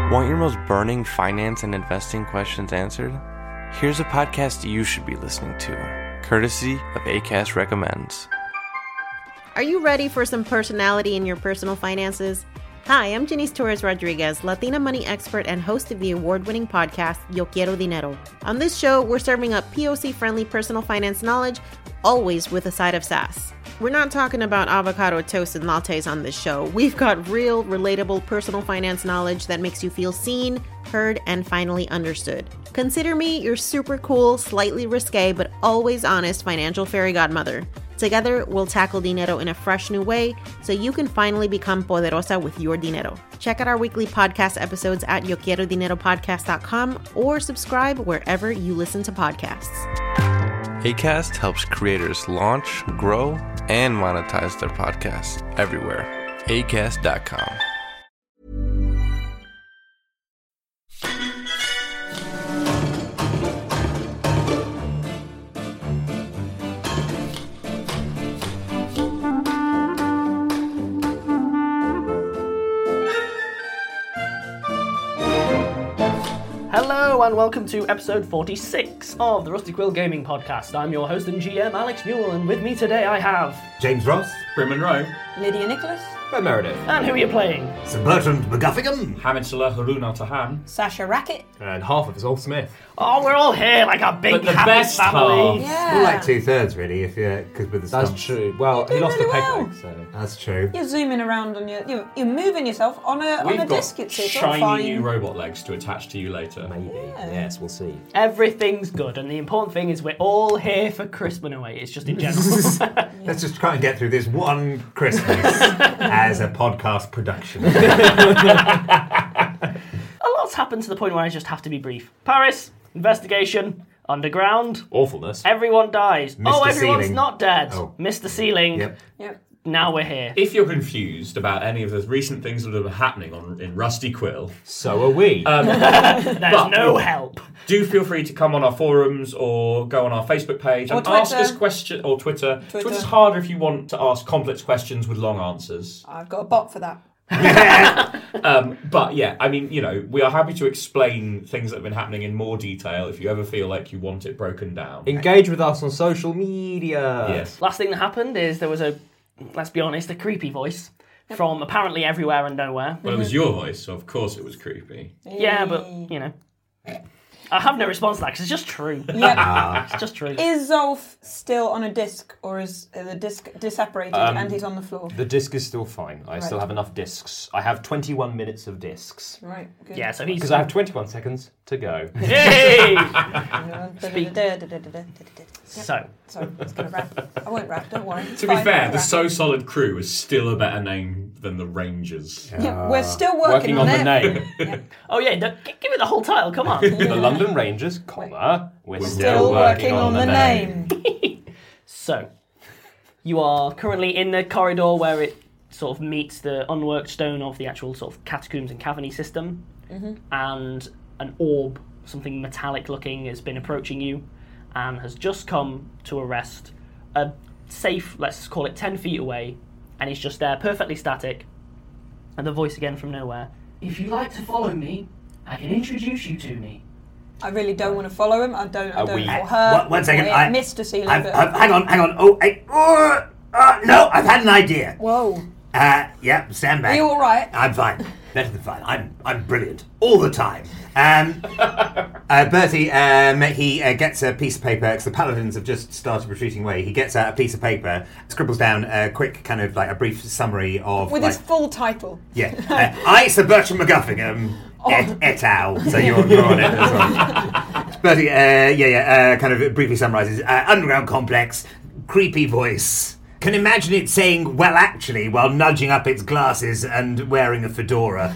Want your most burning finance and investing questions answered? Here's a podcast you should be listening to, courtesy of Acast Recommends. Are you ready for some personality in your personal finances? Hi, I'm Janice Torres Rodriguez, Latina money expert and host of the award-winning podcast, Yo Quiero Dinero. On this show, we're serving up POC-friendly personal finance knowledge, always with a side of sass. We're not talking about avocado toast and lattes on this show. We've got real, relatable personal finance knowledge that makes you feel seen, heard, and finally understood. Consider me your super cool, slightly risque, but always honest financial fairy godmother. Together, we'll tackle dinero in a fresh new way so you can finally become poderosa with your dinero. Check out our weekly podcast episodes at yoquierodineropodcast.com or subscribe wherever you listen to podcasts. Acast helps creators launch, grow, and monetize their podcasts everywhere. Acast.com. Hello and welcome to episode 46 of the Rusty Quill Gaming Podcast. I'm your host and GM, Alex Newell, and with me today I have... James Ross, Brim Monroe, Lydia Nicholas, Red Meredith, And who are you playing? Sir Bertrand McGuffingham, Hamid Salah Haruna Tahan, Sasha Rackett. And half of us all Smith. Oh, we're all here like a big But the happy best family. half. more like 2/3 really, if you because with the That's stumps. true. Well, he did lost really a peg well. leg, so... That's true. You're zooming around on you're moving yourself on a We've got disc. It's all shiny fine. new robot legs to attach to you later. Maybe. Yes, we'll see. Everything's good, and the important thing is we're all here for Crispin Away. It's just in general. Let's just try and get through this one Christmas as a podcast production. A lot's happened to the point where I just have to be brief. Paris, investigation, underground, Awfulness. everyone dies. Oh, Mr. everyone's Ceiling. not dead. Oh. Mr. Ceiling. Yep. Yep. Now we're here. If you're confused about any of the recent things that are happening in Rusty Quill, So are we. There's but- no help. do feel free to come on our forums or go on our Facebook page Or and ask Twitter. us questions, or Twitter. Twitter. Twitter's harder if you want to ask complex questions with long answers. I've got a bot for that. But yeah, I mean, you know, we are happy to explain things that have been happening in more detail if you ever feel like you want it broken down. Engage with us on social media. Yes. Last thing that happened is there was let's be honest, a creepy voice from apparently everywhere and nowhere. Well, it was your voice, so of course it was creepy. Yeah, but, you know. I have no response to that because it's just true. Yep. It's just true. Is Zolf still on a disc, or is the disc disapparated and he's on the floor? The disc is still fine. I still Right. have enough discs. I have 21 minutes of discs. Right. Good. Yeah, so he's... Because I have 21 seconds to go. Hey! Speak. So, Sorry, it's gonna rap. I won't rap. Don't worry. It's To be fine, fair, I'll the rap. So Solid Crew is still a better name than the Rangers. Yeah, we're still working on the it. name. oh yeah, give it the whole title, come on. The London Rangers, comma, we're Still working on the name. So, you are currently in the corridor where it sort of meets the unworked stone of the actual sort of catacombs and cavern system, and an orb, something metallic looking, has been approaching you and has just come to arrest a safe, let's call it 10 feet away, and he's just there, perfectly static, and the voice again from nowhere. If you'd like to follow me, I can introduce you to me. I really don't want to follow him. I don't. we- Or her. One second, or I- Mr. Sealing. hang on. No, I've had an idea. Whoa. Yeah, stand back. Are you all right? I'm fine. Better than fine. I'm brilliant all the time. Bertie, he gets a piece of paper because the paladins have just started retreating away. He gets out a piece of paper, scribbles down a quick kind of like a brief summary of With his full title. yeah. I, Sir Bertrand McGuffingham, et al. So you're on it as well. Bertie, kind of briefly summarises underground complex, creepy voice. Can imagine it saying, well, actually, while nudging up its glasses and wearing a fedora.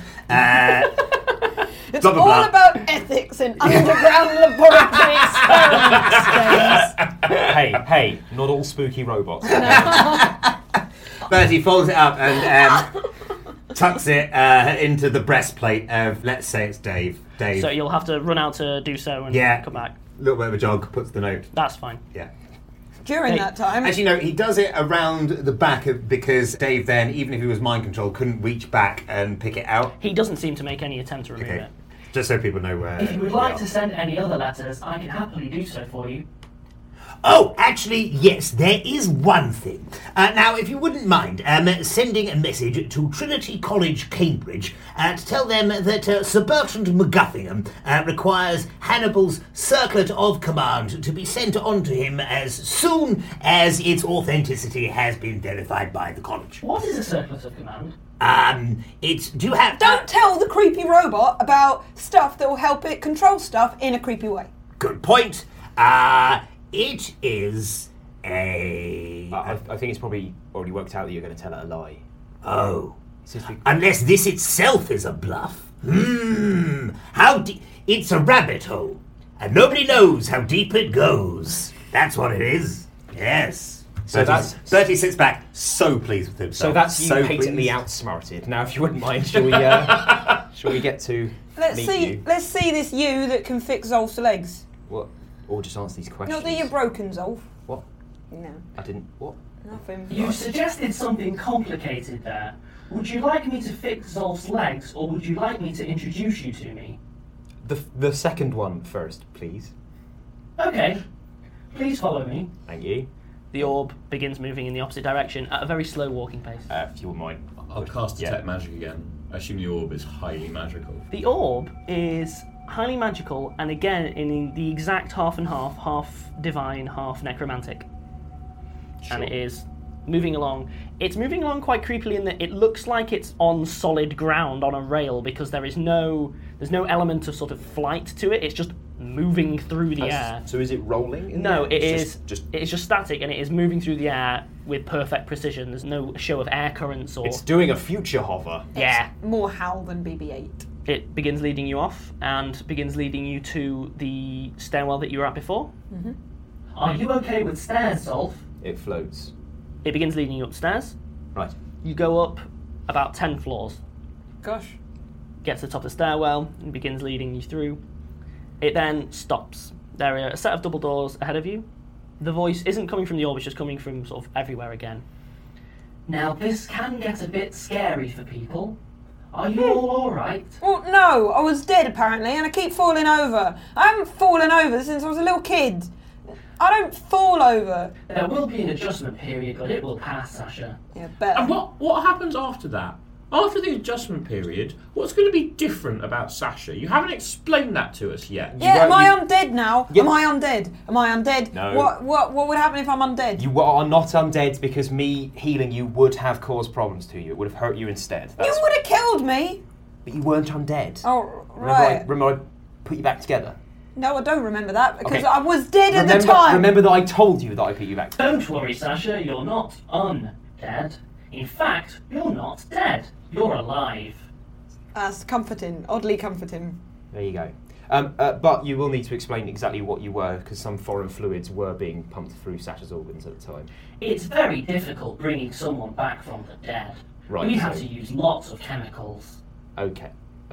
It's blah, blah, all blah. about ethics in underground laboratory experiments, Hey, not all spooky robots. Bertie folds it up and tucks it into the breastplate of, let's say it's Dave. So you'll have to run out to do so and Yeah. come back. A little bit of a jog, puts the note. That's fine. Yeah. during that time. Actually, no, he does it around the back because Dave then, even if he was mind controlled, couldn't reach back and pick it out. He doesn't seem to make any attempt to remove Okay. it. Just so people know where. If you would they like are. to send any other letters, I can happily do so for you. Oh, actually, yes, there is one thing. Now, if you wouldn't mind sending a message to Trinity College, Cambridge, to tell them that Sir Bertrand McGuffingham requires Hannibal's Circlet of Command to be sent on to him as soon as its authenticity has been verified by the college. What is a Circlet of Command? Do you have... Don't tell the creepy robot about stuff that will help it control stuff in a creepy way. Good point. It is a... I think it's probably already worked out that you're going to tell it a lie. Oh. It's just Unless this itself is a bluff. How deep... It's a rabbit hole. And nobody knows how deep it goes. That's what it is. Yes. So that's Bertie sits back, so pleased with himself. so that's you so patently pleased. outsmarted. Now, if you wouldn't mind, shall we get to Let's meet see. you? Let's see this you that can fix Zolf's legs. What? Or just answer these questions. Not that you're broken, Zolf. What? No, I didn't. What? nothing. You suggested something complicated there. Would you like me to fix Zolf's legs, or would you like me to introduce you to me? The second one first, please. Okay. Please follow me. Thank you. The orb begins moving in the opposite direction at a very slow walking pace. If you wouldn't mind. I'll cast Yeah. Detect Magic again. I assume the orb is highly magical. The orb is highly magical, and again in the exact half and half divine, half necromantic. And it is moving along. It's moving along quite creepily in that it looks like it's on solid ground on a rail because there's no element of sort of flight to it. It's just moving through the air. So is it rolling? In No, there? it It's is. Just It is just static, and it is moving through the air with perfect precision. There's no show of air currents or. it's doing a future hover. Yeah. More Hal than BB-8. It begins leading you off and begins leading you to the stairwell that you were at before. Mm-hmm. Are you okay with stairs, Zolf? It floats. It begins leading you upstairs. Right. You go up about 10 floors. Gosh. Get to the top of the stairwell and begins leading you through. It then stops. There are a set of double doors ahead of you. The voice isn't coming from the orb, it's just coming from sort of everywhere again. Now this can get a bit scary for people. Are you all alright? Well, no, I was dead apparently, and I keep falling over. I haven't fallen over since I was a little kid. I don't fall over. There will be an adjustment period, but it will pass, Sasha. Yeah, better. And what happens after that? After the adjustment period, what's going to be different about Sasha? You haven't explained that to us yet. Yeah, am won't- I you- undead now? Yeah. Am I undead? Am I undead? No. What would happen if I'm undead? You are not undead because me healing you would have caused problems to you. It would have hurt you instead. You would have killed me. But you weren't undead. Oh, right. Remember I put you back together? No, I don't remember that because Okay. I was dead at the time. Remember that I told you that I put you back together. Don't worry, Sasha, you're not undead. In fact, you're not dead. You're alive. That's comforting, oddly comforting. There you go. But you will need to explain exactly what you were, because some foreign fluids were being pumped through Sasha's organs at the time. It's very difficult bringing someone back from the dead. Right, We have so- to use lots of chemicals. Okay.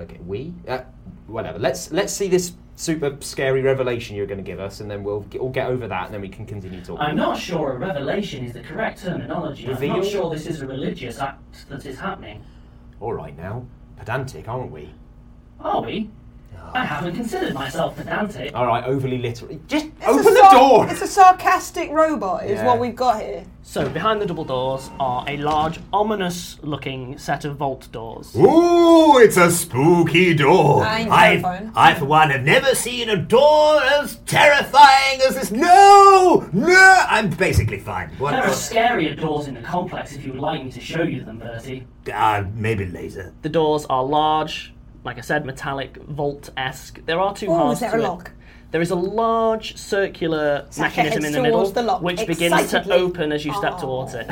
Whatever. Let's see this super scary revelation you're going to give us, and then we'll get over that, and then we can continue talking. I'm not sure a revelation is the correct terminology. I'm Reveal? not sure this is a religious act that is happening. All right now, pedantic, aren't we? Are we? I haven't considered myself pedantic. All right, overly literal. Just It's open a the door. It's a sarcastic robot, is Yeah. what we've got here. So, behind the double doors are a large, ominous-looking set of vault doors. Ooh, it's a spooky door. I ain't terrifying. I, for one, have never seen a door as terrifying as this. No! I'm basically fine. There are What? scarier doors in the complex if you would like me to show you them, Bertie. Maybe later. The doors are large, like I said, metallic, vault-esque. There are two Oh, halves is there to a it. lock? There is a large circular Sasha mechanism in heads the middle, towards the lock, which begins to excitedly. open as you step towards it.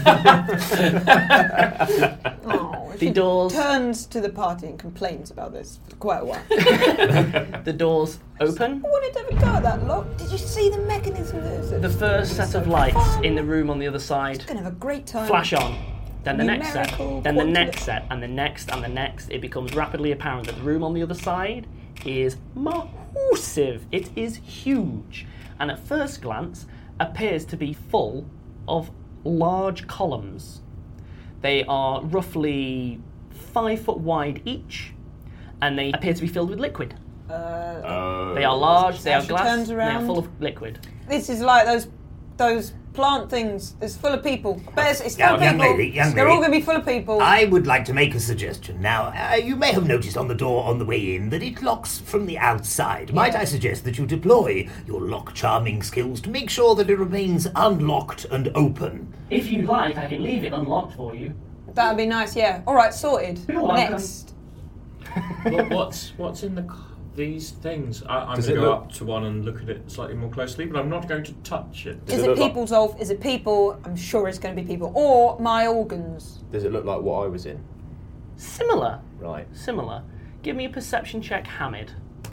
Oh, The she doors- turns to the party and complains about this for quite a while. The doors open. I wanted to have a go at that lock. Did you see the mechanism that is? The first set of lights in the room on the other side Gonna have a great time. flash on. Then the next set, Numerical then the quantity. next set, and the next, and the next. It becomes rapidly apparent that the room on the other side is massive. It is huge. And at first glance, appears to be full of large columns. They are roughly 5 foot wide each, and they appear to be filled with liquid. They are large, they are She glass, turns and they are around. full of liquid. This is like those plant things. It's full of people. But it's full of Young people. lady, young They're lady. all going to be full of people. I would like to make a suggestion. Now, you may have noticed on the door on the way in that it locks from the outside. Might I suggest that you deploy your lock-charming skills to make sure that it remains unlocked and open? If you like, I can leave it unlocked for you. That'd be nice, yeah. All right, sorted. You're welcome. Next. What's in these things? I'm Does going to it go look- up to one and look at it slightly more closely, but I'm not going to touch it. Is it it look like- people, Zolf? Is it people? I'm sure it's going to be people. Or my organs. Does it look like what I was in? Similar. Right. Similar. Give me a perception check, Hamid.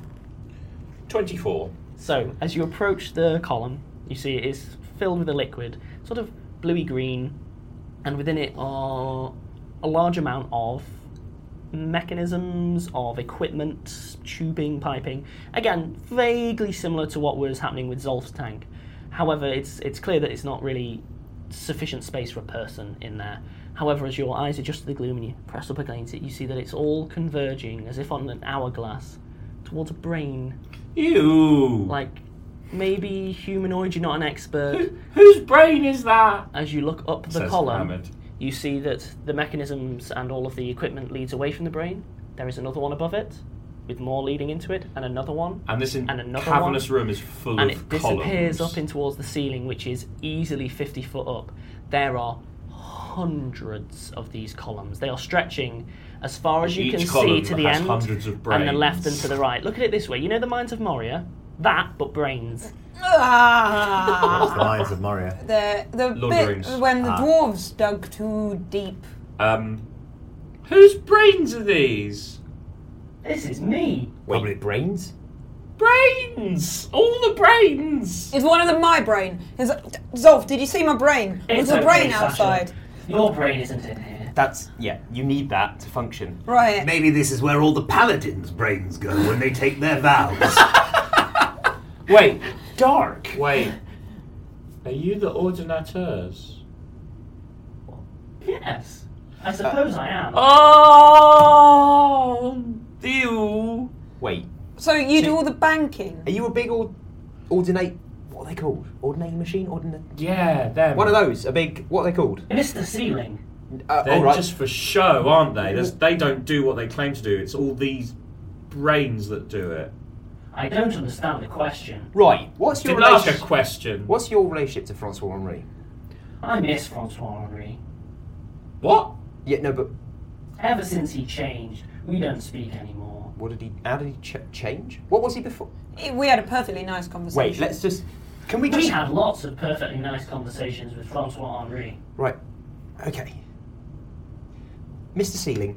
24. So, as you approach the column, you see it is filled with a liquid, sort of bluey green, and within it are a large amount of mechanisms, of equipment, tubing, piping. Again, vaguely similar to what was happening with Zolf's tank. However, it's clear that it's not really sufficient space for a person in there. However, as your eyes adjust to the gloom and you press up against it, you see that it's all converging, as if on an hourglass, towards a brain. Ew! Like, maybe humanoid, you're not an expert. Whose brain is that? As you look up the Says column, Hamid. you see that the mechanisms and all of the equipment leads away from the brain. There is another one above it, with more leading into it, and another one. And this And another cavernous room is full And of it disappears columns. up in towards the ceiling, which is easily 50 foot up. There are hundreds of these columns. They are stretching as far as you Each can see column to the has end, hundreds of and the left and brains. to the right. Look at it this way. You know the Mines of Moria? That, but brains. Ah! The Mines of Moria. The Lord of the bit Rings. when the dwarves dug too deep. Whose brains are these? This is me. Wait, brains? Brains! All the brains! Is one of them my brain? Zolf, did you see my brain? Was the okay, brain Sasha. outside? Your brain isn't in here. That's, yeah, you need that to function. Right. Maybe this is where all the paladins' brains go when they take their vows. Wait, Dark. wait. Are you the ordinateurs? Yes. I suppose I am. Oh, ew. Wait, So you do all the banking? are you a big ordinate, what are they called? Ordinating machine? Yeah, them. One of those, a big, what are they called? Mr. Ceiling. They're all right. just for show, aren't they? They don't do what they claim to do. It's all these brains that do it. I don't understand the question. Right, what's your Didn't ask a relationship? question. What's your relationship to Francois Henri? I miss Francois Henri. What? Yeah, no, but Ever since he changed, we don't speak anymore. how did he change? What was he before? We had a perfectly nice conversation. Wait, let's just, can we We just, had lots of perfectly nice conversations with Francois Henri. right, okay. Mr. Ceiling.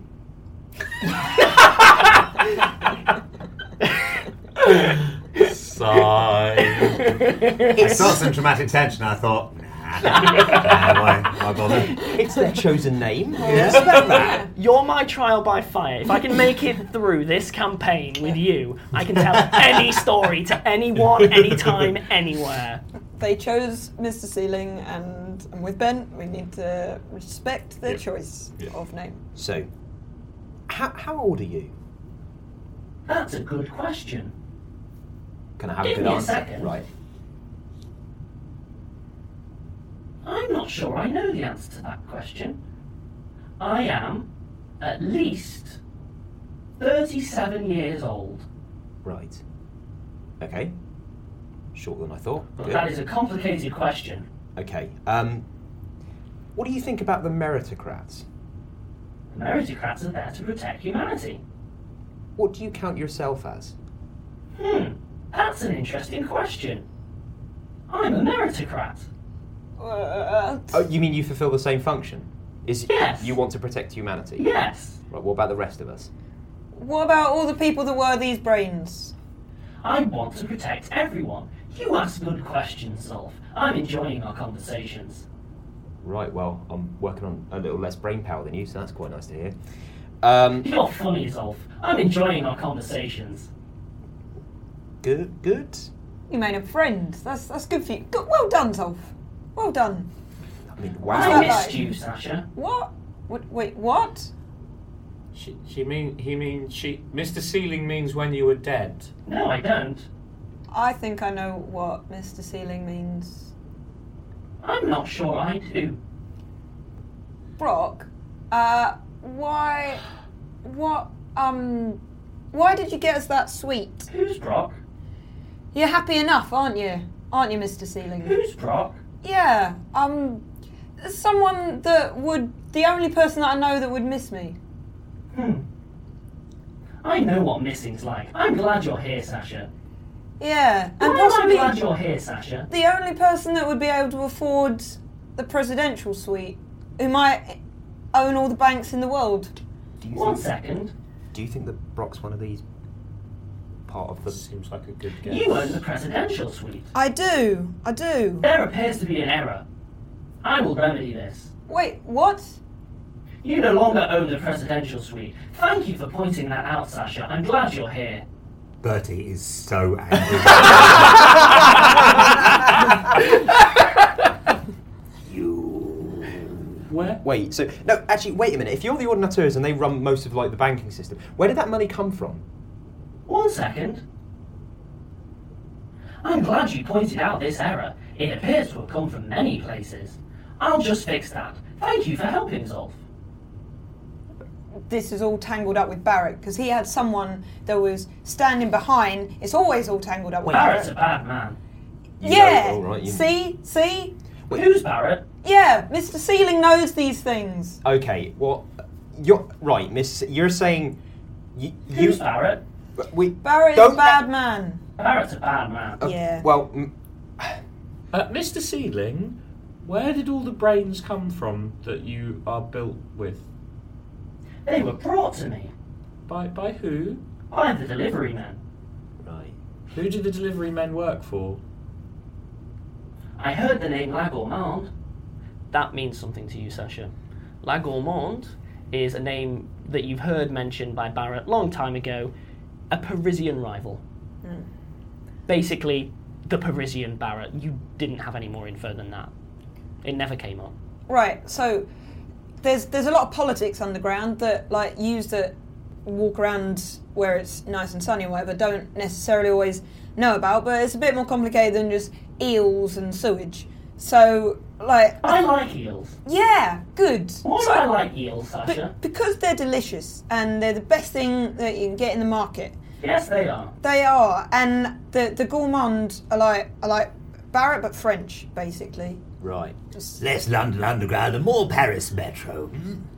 Sigh. I saw some dramatic tension. I thought, why bother? It's their chosen name. You're my trial by fire. If I can make it through this campaign with you, I can tell any story to anyone, anytime, anywhere. They chose Mr. Ceiling, and with Ben, we need to respect their choice of name. So, how old are you? That's a good question. Can I have a Give good me a answer? second. Right. I'm not sure I know the answer to that question. I am at least 37 years old. Right. Okay. Shorter than I thought. But Good. that is a complicated question. Okay. What do you think about the meritocrats? The meritocrats are there to protect humanity. What do you count yourself as? That's an interesting question. I'm a meritocrat. Oh, you mean you fulfill the same function? Yes. You want to protect humanity? Yes. Right, what about the rest of us? What about all the people that were these brains? I want to protect everyone. You ask good questions, Zolf. I'm enjoying our conversations. Right, well, I'm working on a little less brain power than you, so that's quite nice to hear. You're funny, Zolf. I'm enjoying our conversations. Good. You made a friend. That's good for you. Well done, Toph. Well done. I mean, I wow. missed you, Sasha. What? Wait, what? Mr. Sealing means when you were dead. No, I don't. I think I know what Mr. Sealing means. I'm not sure I do. Brock, why did you get us that sweet? Who's Brock? You're happy enough, aren't you? Aren't you, Mr. Sealing? Who's Brock? Yeah, someone the only person that I know that would miss me. I know what missing's like. I'm glad you're here, Sasha. Yeah, and Why am I possibly glad you're here, Sasha? the only person that would be able to afford the presidential suite, who might own all the banks in the world. One second. Do you think that Brock's one of these part of the... Seems like a good guess. You own the presidential suite. I do. There appears to be an error. I will remedy this. Wait, what? You no longer own the presidential suite. Thank you for pointing that out, Sasha. I'm glad you're here. Bertie is so angry. Where? Wait, so... No, actually, wait a minute. If you're the ordinateurs and they run most of, like, the banking system, where did that money come from? One second. I'm glad you pointed out this error. It appears to have come from many places. I'll just fix that. Thank you for helping, Zolf. This is all tangled up with Barrett, because he had someone that was standing behind. It's always all tangled up with Barrett's Barrett. a bad man. Yeah! all right, you- See? Who's Barrett? Yeah, Mr. Sealing knows these things. Okay, well... You're... Right, Miss... You're saying... Who's Barrett? Barrett is a Don't- bad man. Barrett's a bad man. Yeah. Well... Mr. Sealing, where did all the brains come from that you are built with? They were brought to me By who? by the delivery men. Right. Who did the delivery men work for? I heard the name La Gourmande. That means something to you, Sasha. La Gourmande is a name that you've heard mentioned by Barrett long time ago, a Parisian rival. Basically, the Parisian Barrett. You didn't have any more info than that. It never came up. Right, so there's a lot of politics underground that like use that walk around where it's nice and sunny or whatever don't necessarily always know about, but it's a bit more complicated than just eels and sewage. So like I like eels. yeah, good. Why do So- I like eels, Sasha? because they're delicious and they're the best thing that you can get in the market. Yes, they are. They are, and the gourmand are like Barrett but French, basically. Right. Less London Underground and more Paris Metro.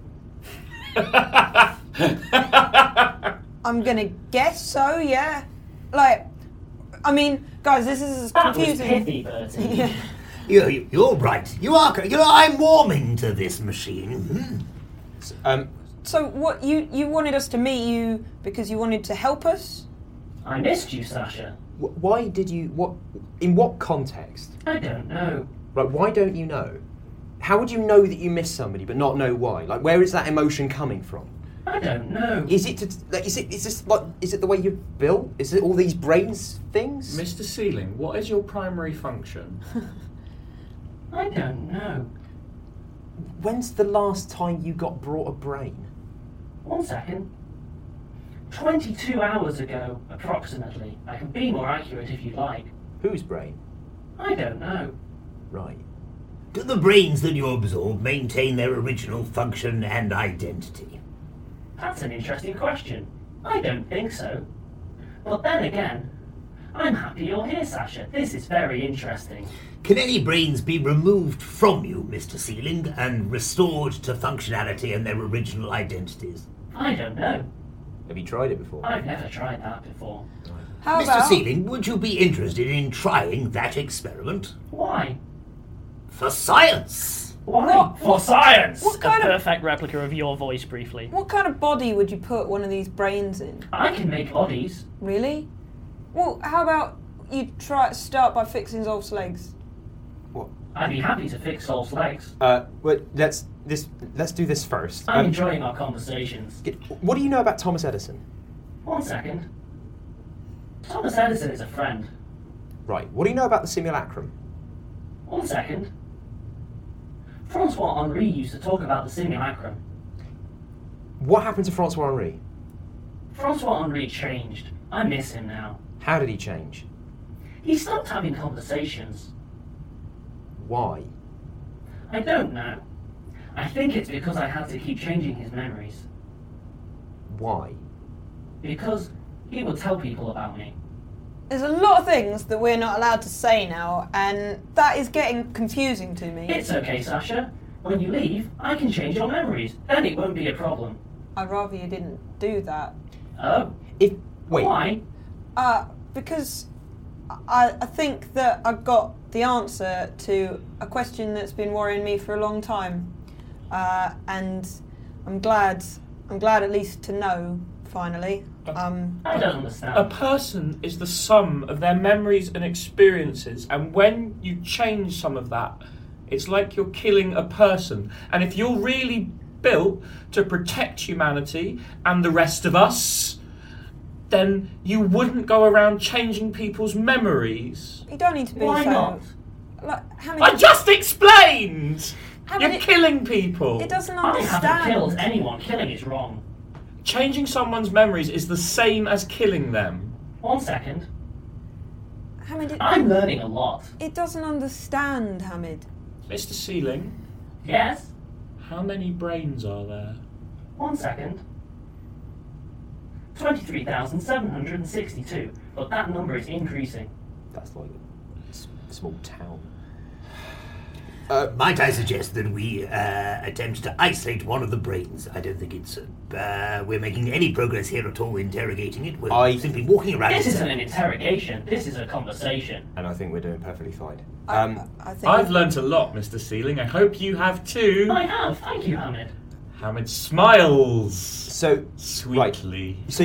I'm gonna guess so, yeah. Like, I mean, guys, this is That was confusing. pithy, Bertie. Yeah. You're right. You are. I'm warming to this machine. So what you wanted us to meet you because you wanted to help us? I missed you, Sasha. Why did you... What? In what context? I don't know. Like, why don't you know? How would you know that you miss somebody but not know why? Like, where is that emotion coming from? I don't know. Is it is it the way you're built? Is it all these brains things? Mr. Sealing, what is your primary function? I don't know. When's the last time you got brought a brain? 1 second. 22 hours ago, approximately. I can be more accurate if you'd like. Whose brain? I don't know. Right. Do the brains that you absorb maintain their original function and identity? That's an interesting question. I don't think so. But then again, I'm happy you're here, Sasha. This is very interesting. Can any brains be removed from you, Mr. Sealing, and restored to functionality and their original identities? I don't know. Have you tried it before? I've never tried that before. How Mr. about Sealing, would you be interested in trying that experiment? Why? For science! Why? What? For science! What kind of perfect replica of your voice, briefly. what kind of body would you put one of these brains in? I can make bodies. Really? Well, how about you start by fixing Zolf's legs? I'd be happy to fix Sol's legs. Well, let's do this first. I'm enjoying our conversations. What do you know about Thomas Edison? 1 second. Thomas Edison is a friend. Right. What do you know about the simulacrum? 1 second. Francois Henri used to talk about the simulacrum. What happened to Francois Henri? Francois Henri changed. I miss him now. How did he change? He stopped having conversations. Why? I don't know. I think it's because I had to keep changing his memories. Why? Because he would tell people about me. There's a lot of things that we're not allowed to say now, and that is getting confusing to me. It's okay, Sasha. When you leave, I can change your memories. Then it won't be a problem. I'd rather you didn't do that. Oh. Wait. Why? Because I think that I got the answer to a question that's been worrying me for a long time, and I'm glad at least to know finally. I don't understand. A person is the sum of their memories and experiences, and when you change some of that, it's like you're killing a person. And if you're really built to protect humanity and the rest of us, then you wouldn't go around changing people's memories. You don't need to be Why so... not? Like, how many... I just explained! How You're many- killing people. It doesn't I haven't killed understand. anyone. Killing is wrong. Changing someone's memories is the same as killing them. 1 second. Hamid, I'm learning a lot. it doesn't understand, Hamid. Mr. Sealing, Yes? how many brains are there? 1 second. 23,762. But that number is increasing. That's like a small town. Might I suggest that we attempt to isolate one of the brains? I don't think it's we're making any progress here at all interrogating it. We're simply walking around. This isn't an interrogation. This is a conversation. And I think we're doing perfectly fine. I think I've learnt a lot, Mr. Sealing. I hope you have too. I have. Thank you, Hamid. Hamid smiles So, sweetly. so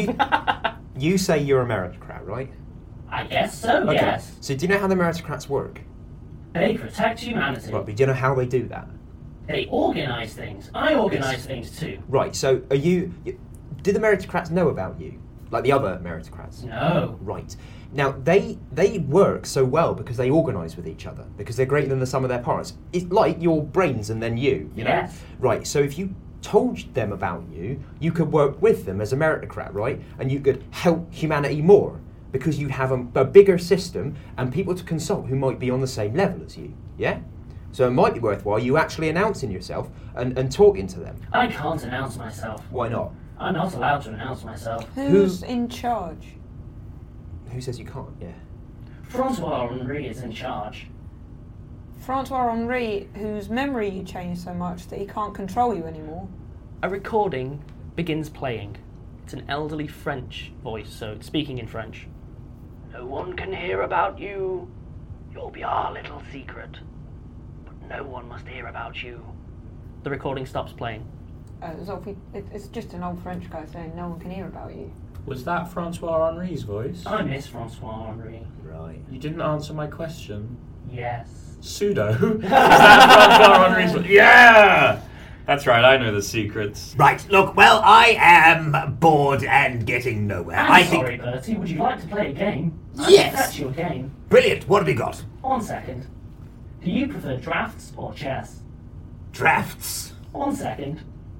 you say you're a meritocrat, right? I guess so, Okay. yes. So do you know how the meritocrats work? They protect humanity. Right, but do you know how they do that? They organise things. I organise things too. Right, so do the meritocrats know about you? Like the other meritocrats? No. Right. Now, they work so well because they organise with each other, because they're greater than the sum of their parts. It's like your brains and then you know? Yes. Right, so if you told them about you, you could work with them as a meritocrat, right? And you could help humanity more, because you have a bigger system and people to consult who might be on the same level as you, yeah? So it might be worthwhile you actually announcing yourself and talking to them. I can't announce myself. Why not? I'm not allowed to announce myself. who's in charge? Who says you can't? Yeah. Francois Henri is in charge. Francois Henri, whose memory you changed so much that he can't control you anymore. A recording begins playing. It's an elderly French voice, so it's speaking in French. No one can hear about you. You'll be our little secret. But no one must hear about you. The recording stops playing. It's just an old French guy saying no one can hear about you. Was that Francois Henri's voice? I miss Francois Henri. Right. You didn't answer my question. Yes. Pseudo? Is that Francois Henri's voice? Yeah! That's right, I know the secrets. Right, look, well, I am bored and getting nowhere. I'm sorry, Bertie. Would you like to play a game? Yes. That's your game. Brilliant, what have we got? 1 second. Do you prefer drafts or chess? Drafts. 1 second.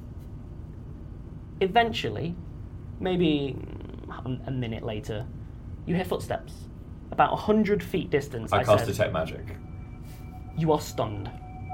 Eventually, maybe a minute later, you hear footsteps. About 100 feet distance, I cast said. Detect Magic. You are stunned.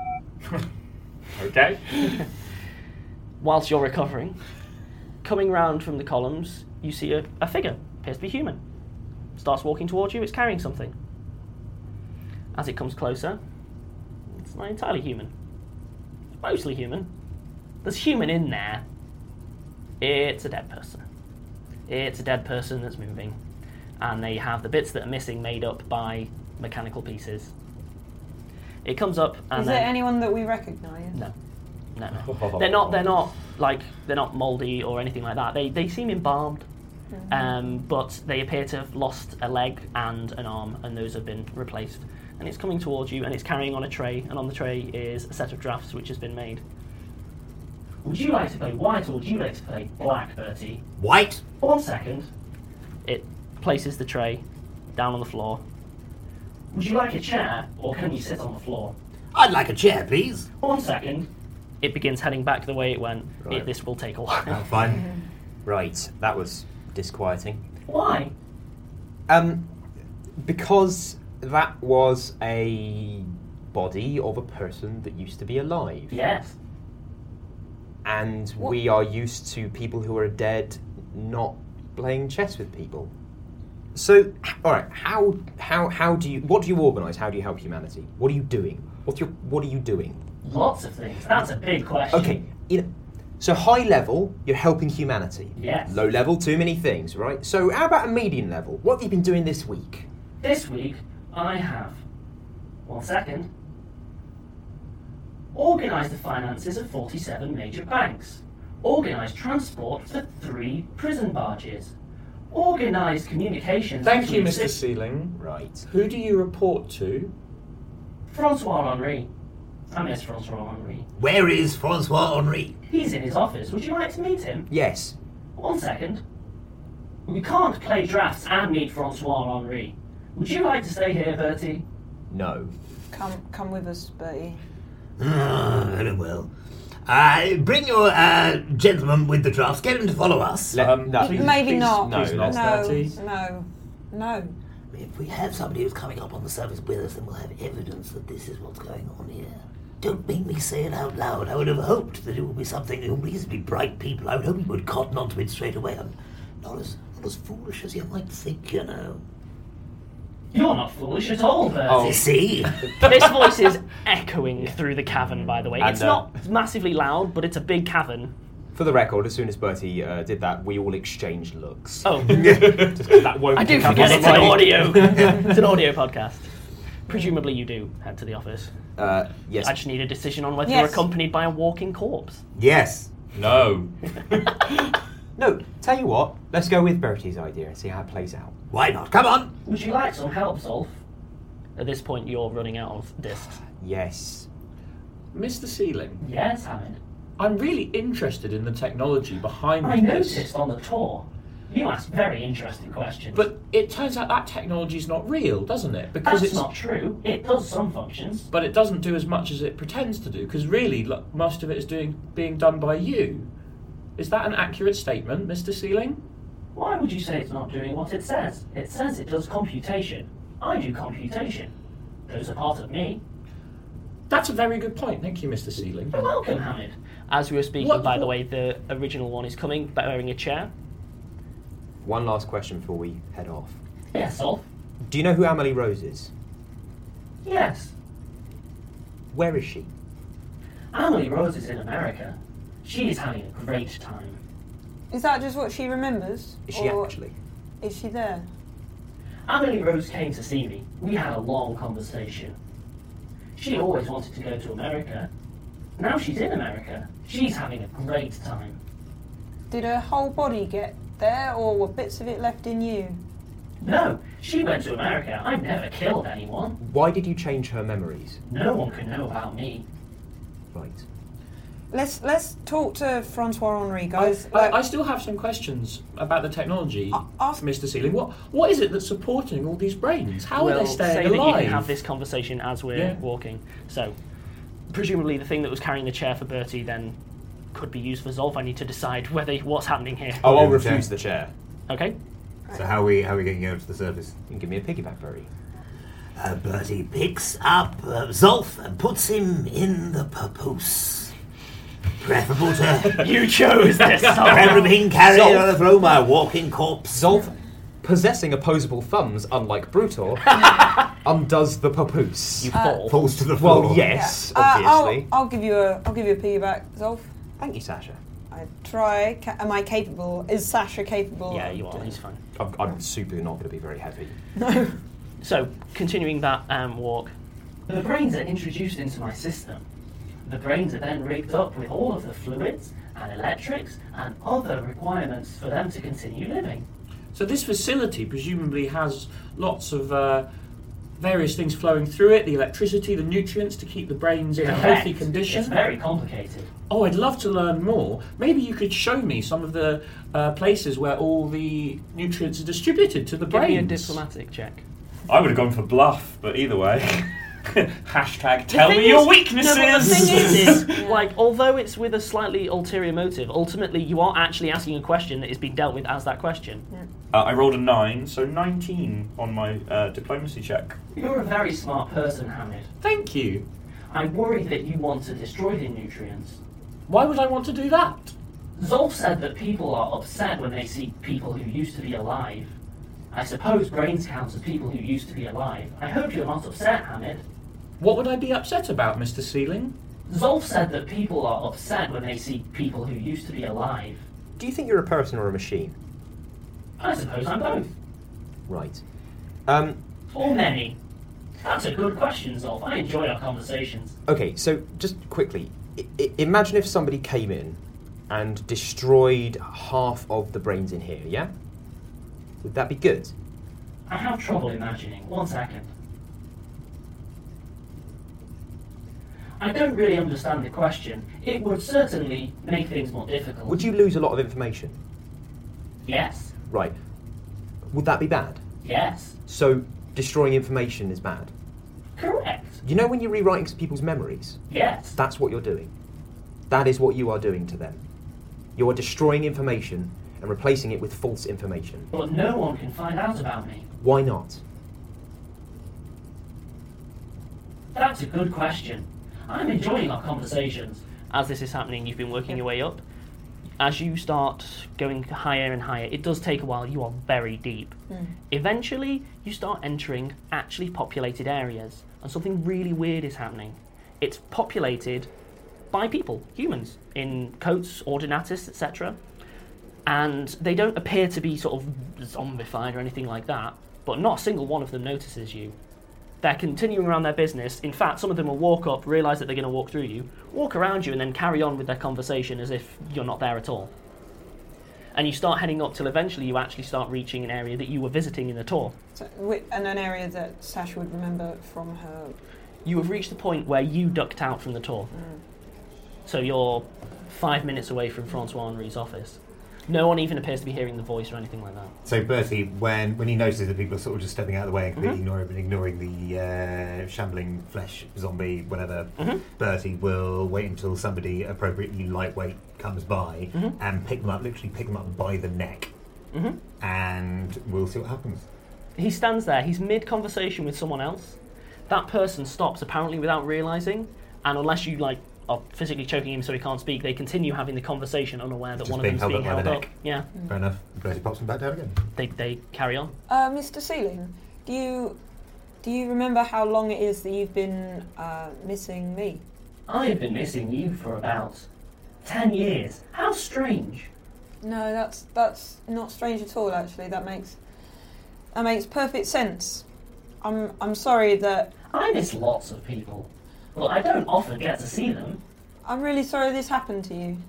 Okay. Whilst you're recovering, coming round from the columns, you see a figure, appears to be human. Starts walking towards you, it's carrying something. As it comes closer, it's not entirely human. It's mostly human. There's human in there. It's a dead person. It's a dead person that's moving. And they have the bits that are missing made up by mechanical pieces. It comes up and Is then... there anyone that we recognise? No. No. They're not mouldy or anything like that. They seem embalmed, but they appear to have lost a leg and an arm, and those have been replaced. And it's coming towards you, and it's carrying on a tray, and on the tray is a set of drafts which has been made. Would you like to play white or would you like to play black, Bertie? White. 1 second. It places the tray down on the floor, Would you like a chair, or can you sit on the floor? I'd like a chair, please. 1 second. It begins heading back the way it went. Right. This will take a while. Fine. Right, that was disquieting. Why? Because that was a body of a person that used to be alive. Yes. And we are used to people who are dead not playing chess with people. So, all right, how do you? What do you organise? How do you help humanity? What are you doing? What are you doing? Lots of things. That's a big question. Okay, so high level, you're helping humanity. Yes. Low level, too many things, right? So how about a medium level? What have you been doing this week? This week, I have, 1 second, organised the finances of 47 major banks, organised transport for 3 prison barges, organised communications... Thank you, between Mr. Sealing. Right. Who do you report to? Francois Henri. I miss Francois Henri. Where is Francois Henri? He's in his office. Would you like to meet him? Yes. 1 second. We can't play drafts and meet Francois Henri. Would you like to stay here, Bertie? No. Come with us, Bertie. Very well. Bring your gentleman with the drafts. Get him to follow us. No. Maybe not. Please not, Bertie. No. If we have somebody who's coming up on the surface with us, then we'll have evidence that this is what's going on here. Don't make me say it out loud. I would have hoped that it would be something reasonably bright people. I would hope you would cotton onto it straight away. I'm not as foolish as you might think, you know. You're not foolish at all, Bertie. Oh. See? This voice is echoing through the cavern, by the way. And, It's not massively loud, but it's a big cavern. For the record, as soon as Bertie did that, we all exchanged looks. Oh, Just 'cause that won't I do pick up forget on it's the an mic. audio. It's an audio podcast. Presumably you do head to the office. Yes. I just need a decision on whether Yes. you're accompanied by a walking corpse. Yes. No. No, tell you what, let's go with Bertie's idea and see how it plays out. Why not? Come on. Would you like some help, Zolf? At this point, you're running out of discs. Yes. Mr. Sealing, Yes, Hamid. I'm really interested in the technology behind I this. noticed on the tour. You asked very interesting questions. But it turns out that technology is not real, doesn't it? Because that's it's not true. It does some functions. But it doesn't do as much as it pretends to do, because really, most of it is being done by you. Is that an accurate statement, Mr. Sealing? Why would you say it's not doing what it says? It says it does computation. I do computation. Those are part of me. That's a very good point. Thank you, Mr. Sealing. You're welcome, Hamid. As we were speaking, by the way, the original one is coming, bearing a chair. One last question before we head off. Yes, Zolf. Do you know who Amelie Rose is? Yes. Where is she? Amelie Rose is in America. She is having a great time. Is that just what she remembers? Is she Or actually? Is she there? Amelie Rose came to see me. We had a long conversation. She always wanted to go to America. Now she's in America. She's having a great time. Did her whole body get there, or were bits of it left in you? No, she went to America. I've never killed anyone. Why did you change her memories? No one can know about me. Right. Let's talk to Francois Henri, guys. I still have some questions about the technology, ask- Mr. Sealing. What is it that's supporting all these brains? How are We'll they say staying that you alive? can have this conversation as we're walking. So, presumably the thing that was carrying the chair for Bertie then could be used for Zolf. I need to decide what's happening here. Oh, I'll Okay. refuse the chair. Okay. So how are we getting out to the surface? You can give me a piggyback, Bertie. Bertie picks up Zolf and puts him in the papoose. Preferable to You chose this. preferably being carried Zolf. on a throw by a walking corpse. Zolf, possessing opposable thumbs, unlike Brutor, undoes the papoose. You fall. Falls to the floor. Well, yes, Yeah. obviously. I'll give you a piggyback, Zolf. Thank you, Sasha. I try. Am I capable? Is Sasha capable? Yeah, of you are. doing He's fine. I'm super not going to be very heavy. So, continuing that walk. The brains are introduced into my system. The brains are then rigged up with all of the fluids and electrics and other requirements for them to continue living. So this facility presumably has lots of various things flowing through it, the electricity, the nutrients to keep the brains in a healthy Correct. condition. It's very complicated. Oh, I'd love to learn more. Maybe you could show me some of the places where all the nutrients are distributed to the Give brains. me a diplomatic check. I would have gone for bluff, but either way. Hashtag tell thing me your is- weaknesses. No, but the thing is, like, although it's with a slightly ulterior motive, ultimately you are actually asking a question that is being dealt with as that question. I rolled a 9, so 19 on my diplomacy check. You're a very smart person, Hamid. Thank you. I worry that you want to destroy the nutrients. Why would I want to do that? Zolf said that people are upset when they see people who used to be alive. I suppose brains count as people who used to be alive. I hope you're not upset, Hamid. What would I be upset about, Mr. Sealing? Zolf said that people are upset when they see people who used to be alive. Do you think you're a person or a machine? I suppose I'm both. Right. Or many. That's a good question, Zolf. I enjoy our conversations. Okay, so just quickly, imagine if somebody came in and destroyed half of the brains in here, yeah? Would that be good? I have trouble imagining. 1 second. I don't really understand the question. It would certainly make things more difficult. Would you lose a lot of information? Yes. Right. Would that be bad? Yes. So, destroying information is bad? Correct. You know when you're rewriting people's memories? Yes. That's what you're doing. That is what you are doing to them. You are destroying information and replacing it with false information. But no one can find out about me. Why not? That's a good question. I'm enjoying our conversations. As this is happening, you've been working your way up. As you start going higher and higher, it does take a while. You are very deep. Eventually, you start entering actually populated areas, and something really weird is happening. It's populated by people, humans, in coats, ordinatus, etc. And they don't appear to be sort of zombified or anything like that, but not a single one of them notices you. They're continuing around their business. In fact, some of them will walk up, realise that they're going to walk through you, walk around you, and then carry on with their conversation as if you're not there at all. And you start heading up till eventually you actually start reaching an area that you were visiting in the tour. So, and an area that Sasha would remember from her. You have reached the point where you ducked out from the tour. So you're 5 minutes away from Francois Henri's office. No one even appears to be hearing the voice or anything like that. So Bertie, when he notices that people are sort of just stepping out of the way and completely ignoring the shambling flesh zombie, whatever, Bertie will wait until somebody appropriately lightweight comes by and literally pick them up by the neck, and we'll see what happens. He stands there, he's mid-conversation with someone else. That person stops apparently without realising, and unless you are physically choking him so he can't speak, they continue having the conversation unaware that Just one of being them's being held up held by the up. Yeah. Fair enough. Bertie pops them back down again. They carry on. Mr. Sealing, do you remember how long it is that you've been missing me? I've been missing you for about 10 years. How strange. No, that's not strange at all. Actually, that makes perfect sense. I'm sorry that. I miss lots of people. Well, I don't often get to see them. I'm really sorry this happened to you.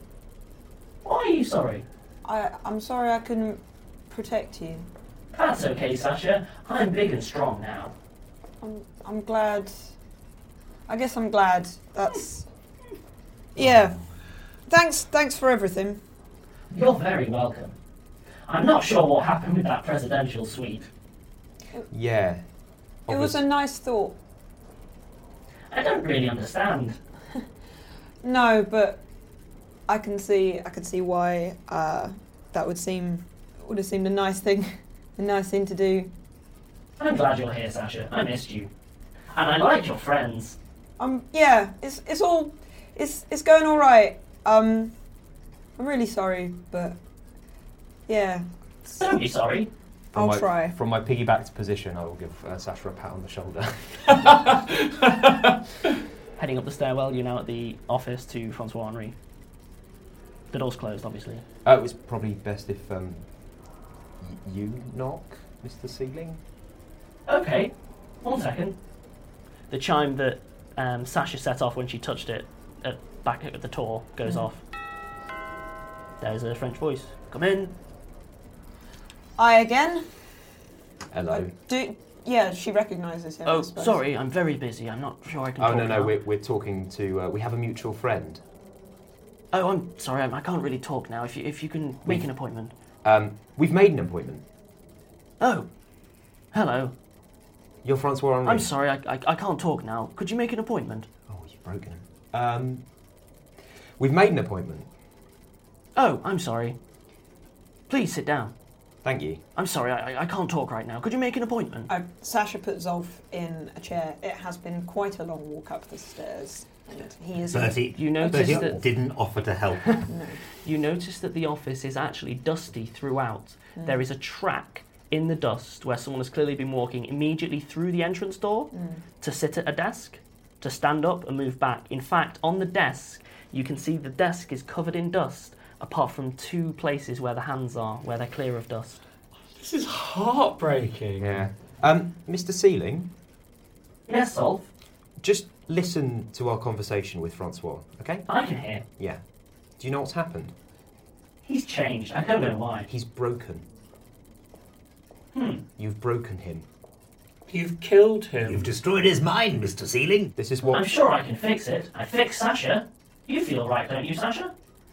Why are you sorry? I'm sorry I couldn't protect you. That's okay, Sasha. I'm big and strong now. I'm glad. I guess I'm glad. That's. Yeah. Thanks for everything. You're very welcome. I'm not sure what happened with that presidential suite. Yeah. It was a nice thought. I don't really understand. No, but I can see why that would have seemed a nice thing to do. I'm glad you're here, Sasha. I missed you. And I like your friends. Yeah, it's going all right. I'm really sorry, but yeah. Don't be sorry. I'll try. From my piggybacked position, I will give Sasha a pat on the shoulder. Heading up the stairwell, you're now at the office to Francois Henri. The door's closed, obviously. It was probably best if you knock, Mr. Sealing. Okay, 1 second. The chime that Sasha set off when she touched it back at the door goes off. There's a French voice. Come in. I again? Hello. Yeah, she recognises him. Oh, I suppose. sorry, I'm very busy. I'm not sure I can Oh, talk no, now. we're talking to... we have a mutual friend. Oh, I'm sorry, I can't really talk now. If you can make an appointment. We've made an appointment. Oh, hello. You're Francois Henri. I'm sorry, I can't talk now. Could you make an appointment? Oh, you've broken him. We've made an appointment. Oh, I'm sorry. Please sit down. Thank you. I'm sorry, I can't talk right now. Could you make an appointment? Sasha put Zolf in a chair. It has been quite a long walk up the stairs. And he is... Bertie, You notice Bertie that didn't offer to help. No. you notice that the office is actually dusty throughout. There is a track in the dust where someone has clearly been walking immediately through the entrance door to sit at a desk, to stand up and move back. In fact, on the desk, you can see the desk is covered in dust, apart from 2 places where the hands are, where they're clear of dust. This is heartbreaking. Yeah. Mr. Sealing, Yes, Zolf. just listen to our conversation with Francois, okay? I can hear. Yeah. Do you know what's happened? He's changed. I don't know why. He's broken. You've broken him. You've killed him. You've destroyed his mind, Mr. Sealing. This is what... I'm sure I can fix it. I fixed Sasha. You feel right, don't you, Sasha?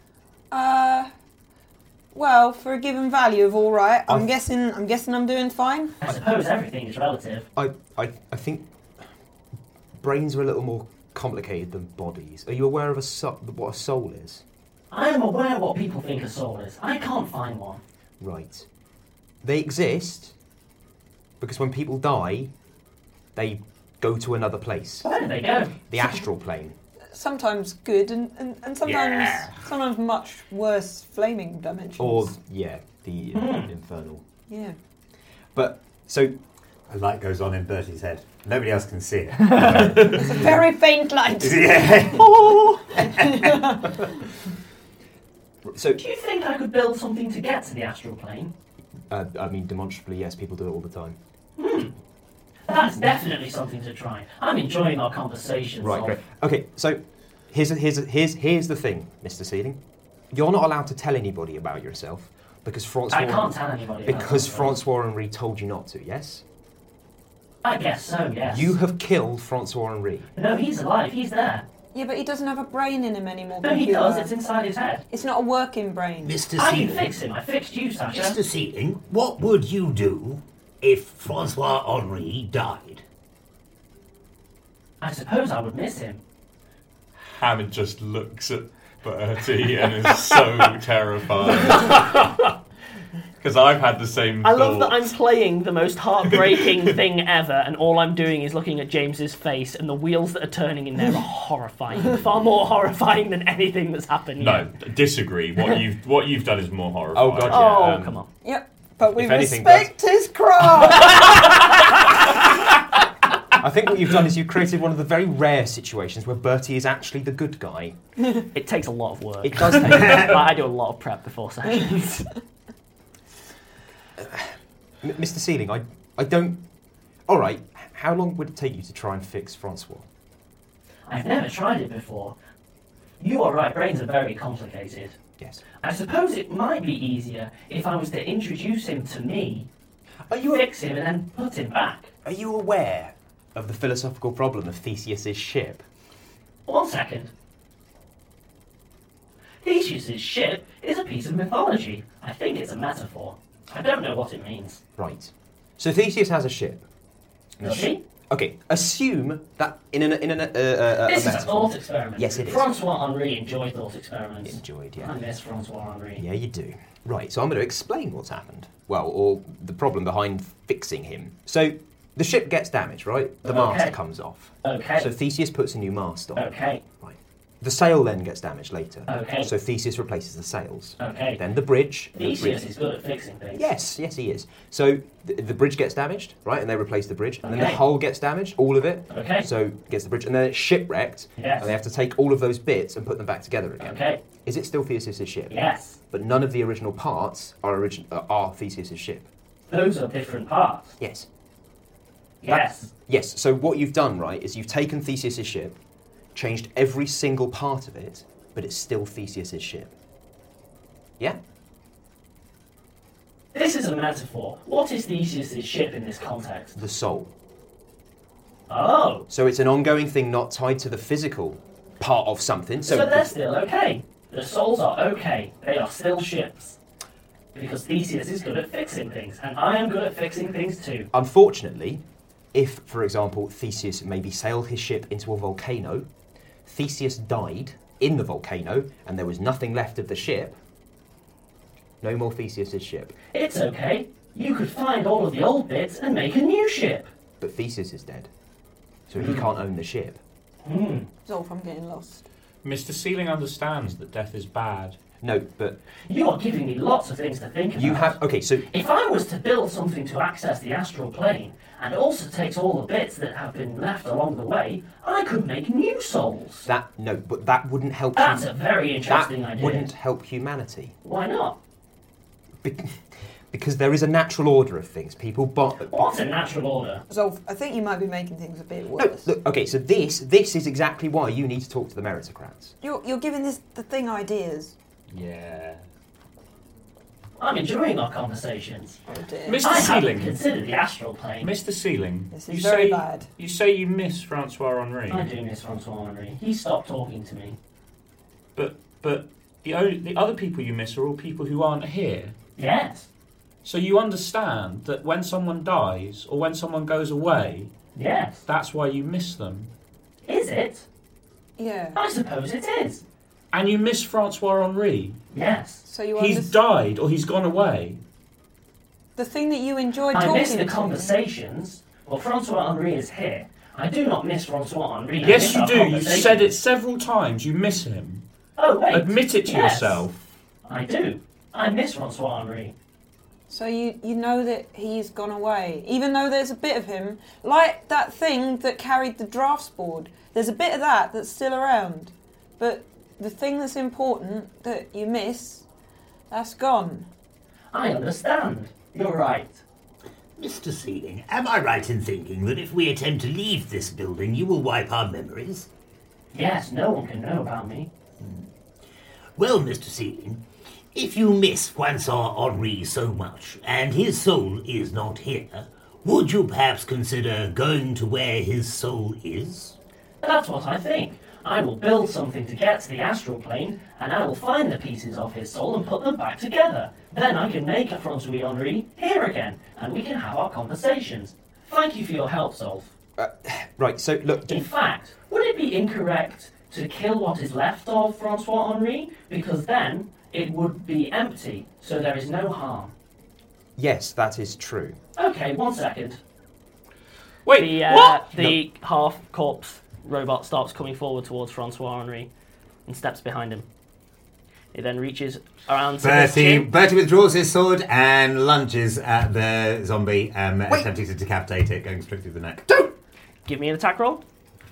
Well, for a given value of all right, I'm I've- guessing I'm doing fine. I suppose everything is relative. I think brains are a little more complicated than bodies. Are you aware of what a soul is? I am aware what people think a soul is. I can't find one. Right. They exist because when people die, they go to another place. Where do they go? The astral plane. Sometimes good and sometimes much worse flaming dimensions. Or, yeah, the infernal. Yeah. But, so... A light goes on in Bertie's head. Nobody else can see it. It's a very faint light. Yeah. So, Do you think I could build something to get to the astral plane? I mean, demonstrably, yes, people do it all the time. That's definitely something to try. I'm enjoying our conversations. Right, great. Okay, so here's the thing, Mr. Sealing. You're not allowed to tell anybody about yourself because Francois... I can't tell anybody about Because myself. Francois Henri told you not to, yes? I guess so, yes. You have killed Francois Henri. No, he's alive. He's there. Yeah, but he doesn't have a brain in him anymore. No, he computer. does. It's inside his head. It's not a working brain. Mr. I can Sealing. fix him. I fixed you, Sasha. Mr. Sealing, what would you do if Francois Henri died? I suppose I would miss him. Hammond just looks at Bertie and is so terrified. Because I've had the same I love that thought. I'm playing the most heartbreaking thing ever, and all I'm doing is looking at James's face, and the wheels that are turning in there are horrifying. Far more horrifying than anything that's happened No, yet. disagree. What you've done is more horrifying. Oh, God, Oh, yeah. come on. Yep. But we If anything, respect his craft. I think what you've done is you've created one of the very rare situations where Bertie is actually the good guy. It takes a lot of work. It does take... I do a lot of prep before sessions. Mr. Sealing, I don't... All right, how long would it take you to try and fix Francois? I've never tried it before. You are right, brains are very complicated. Yes. I suppose it might be easier if I was to introduce him to me, fix him, and then put him back. Are you aware of the philosophical problem of Theseus's ship? 1 second. Theseus's ship is a piece of mythology. I think it's a metaphor. I don't know what it means. Right. So Theseus has a ship. Does he? Okay, assume that in a This is a metaphor. thought experiment. Yes, it is. Francois Henri enjoyed thought experiments. Enjoyed, yeah. I miss Francois Henri. Yeah, you do. Right, so I'm going to explain what's happened. Well, or the problem behind fixing him. So, the ship gets damaged, right? The mast Okay. comes off. Okay. So Theseus puts a new mast on. Okay. Right. The sail then gets damaged later. Okay. So Theseus replaces the sails. Okay. Then the bridge. Theseus is good at fixing things. Yes, he is. So the bridge gets damaged, right? And they replace the bridge. And then the Okay. hull gets damaged, all of it. Okay. So gets the bridge. And then it's shipwrecked. Yes. And they have to take all of those bits and put them back together again. Okay. Is it still Theseus' ship? Yes. But none of the original parts are Theseus' ship. Those are different parts. Yes. Yes. Yes. So what you've done, right, is you've taken Theseus' ship, changed every single part of it, but it's still Theseus' ship. Yeah? This is a metaphor. What is Theseus' ship in this context? The soul. Oh. So it's an ongoing thing not tied to the physical part of something. So they're still okay. The souls are okay. They are still ships. Because Theseus is good at fixing things, and I am good at fixing things too. Unfortunately, if, for example, Theseus maybe sailed his ship into a volcano, Theseus died in the volcano, and there was nothing left of the ship, no more Theseus' ship. It's okay. You could find all of the old bits and make a new ship. But Theseus is dead, so he can't own the ship. Zolf, I'm getting lost. Mr. Sealing understands that death is bad. No, but You are giving me lots of things to think about. you have... Okay, so... If I was to build something to access the astral plane, and also takes all the bits that have been left along the way, I could make new souls. But that wouldn't help... That's a very interesting that idea. wouldn't help humanity. Why not? Because there is a natural order of things. People... What's a natural order? Zolf, I think you might be making things a bit No, worse. look, okay, so this is exactly why you need to talk to the meritocrats. You're giving the thing ideas. Yeah. I'm enjoying our conversations. Oh dear. Mr. I haven't Sealing. considered the astral plane. Mr. Sealing, This is very bad. You say you miss Francois Henri, I do miss Francois Henri. He stopped talking to me. but the other people you miss are all people who aren't here. Yes. So you understand that when someone dies or when someone goes away, Yes. that's why you miss them. Is it? Yeah. I suppose it is. And you miss Francois Henri. Yes. So you He's died or he's gone away. the thing that you enjoyed I talking miss the to. conversations. Well, Francois Henri is here. I do not miss Francois Henri. I Yes, miss you our do. You've conversations. said it several times. You miss him. Oh, wait. Admit it to Yes. yourself. I do. I miss Francois Henri. So you know that he's gone away, even though there's a bit of him, like that thing that carried the drafts board. There's a bit of that that's still around, but the thing that's important that you miss, that's gone. I understand. You're right. Mr. Sealing, am I right in thinking that if we attempt to leave this building, you will wipe our memories? Yes, no one can know about me. Well, Mr. Sealing, if you miss Francois Henri so much, and his soul is not here, would you perhaps consider going to where his soul is? That's what I think. I will build something to get to the astral plane, and I will find the pieces of his soul and put them back together. Then I can make a Francois Henri here again, and we can have our conversations. Thank you for your help, Zolf. Right, so look... In fact, would it be incorrect to kill what is left of Francois Henri? Because then it would be empty, so there is no harm. Yes, that is true. Okay, 1 second. Wait, The half-corpse robot starts coming forward towards Francois Henri and steps behind him. It then reaches around to his chin. Bertie withdraws his sword and lunges at the zombie, attempting to decapitate it, going straight through the neck. Give me an attack roll.